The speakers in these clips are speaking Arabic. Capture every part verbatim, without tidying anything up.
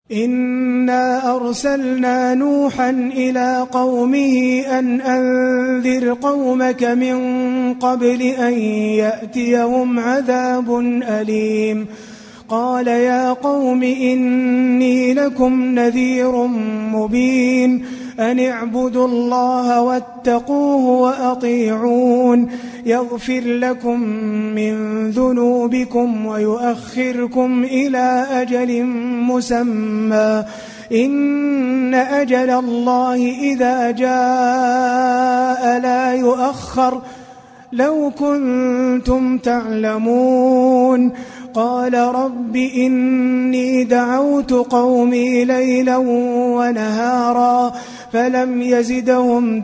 إنا أرسلنا نوحا إلى قومه أن أنذر قومك من قبل أن يأتيهم عذاب أليم. قال يا قوم إني لكم نذير مبين أن اعبدوا الله واتقوه وأطيعون يغفر لكم من ذنوبكم ويؤخركم إلى أجل مسمى إن أجل الله إذا جاء لا يؤخر لو كنتم تعلمون. قال رب إني دعوت قومي ليلا ونهارا فلم يزدهم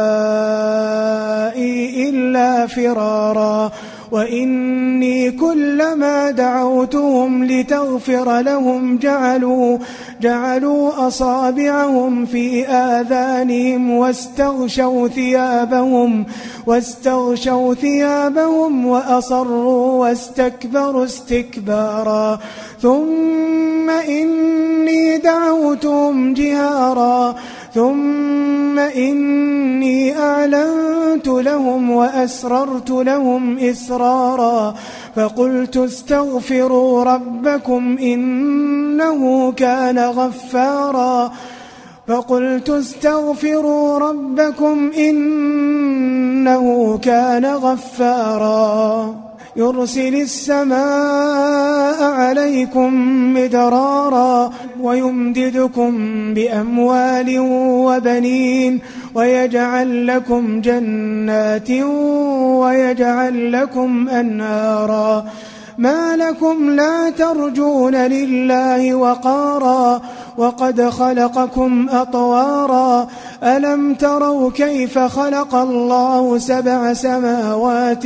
دعائي إلا فرارا وإني كلما دعوتهم لتغفر لهم جعلوا, جعلوا أصابعهم في آذانهم واستغشوا ثيابهم, واستغشوا ثيابهم وأصروا واستكبروا استكبارا ثم إني دعوتهم جهارا ثم إني أعلنت لهم وأسررت لهم إسرارا فقلت استغفروا ربكم إنه كان غفارا فقلت استغفروا ربكم إنه كان غفارا يرسل السماء عليكم مدرارا ويمددكم بأموال وبنين ويجعل لكم جنات ويجعل لكم أنهارا ما لكم لا ترجون لله وقارا وقد خلقكم أطوارا ألم تروا كيف خلق الله سبع سماوات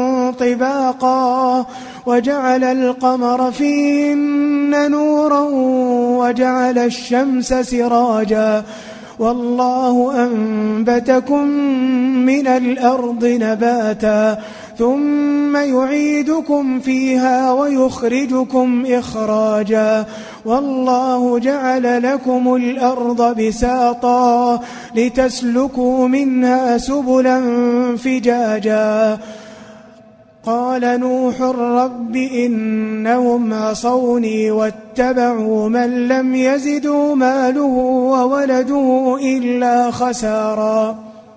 طباقا وجعل القمر فيهن نورا وجعل الشمس سراجا والله أنبتكم من الأرض نباتا ثم يعيدكم فيها ويخرجكم إخراجا والله جعل لكم الأرض بساطا لتسلكوا منها سبلا فجاجا. قال نوح رب إنهم عصوني واتبعوا من لم يزدوا ماله وولده إلا خسارا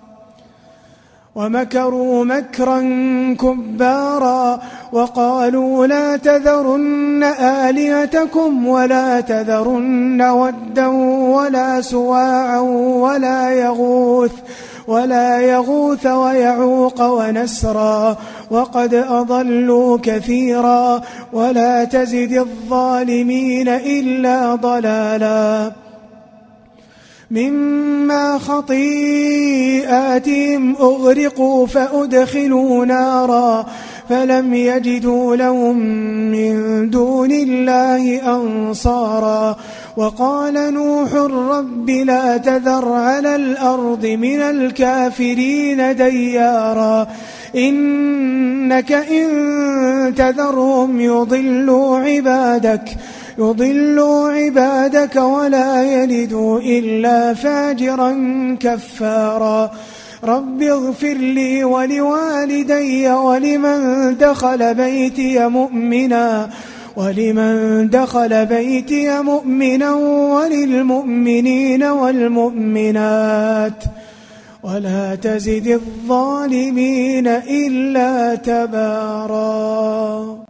ومكروا مكرا كبارا وقالوا لا تذرن آلهتكم ولا تذرن ودا ولا سواعا ولا يغوث ولا يغوث ويعوق ونسرا وقد أضلوا كثيرا ولا تزد الظالمين إلا ضلالا. مما خطيئاتهم أغرقوا فأدخلوا نارا فلم يجدوا لهم من دون الله أنصارا. وقال نوح رب لا تذر على الأرض من الكافرين ديارا إنك إن تذرهم يضلوا عبادك يضلوا عبادك ولا يلدوا إلا فاجرا كفارا. رب اغفر لي ولوالدي ولمن دخل بيتي مؤمنا ولمن دخل بيتي مؤمنا وللمؤمنين والمؤمنات ولا تزد الظالمين إلا تبارا.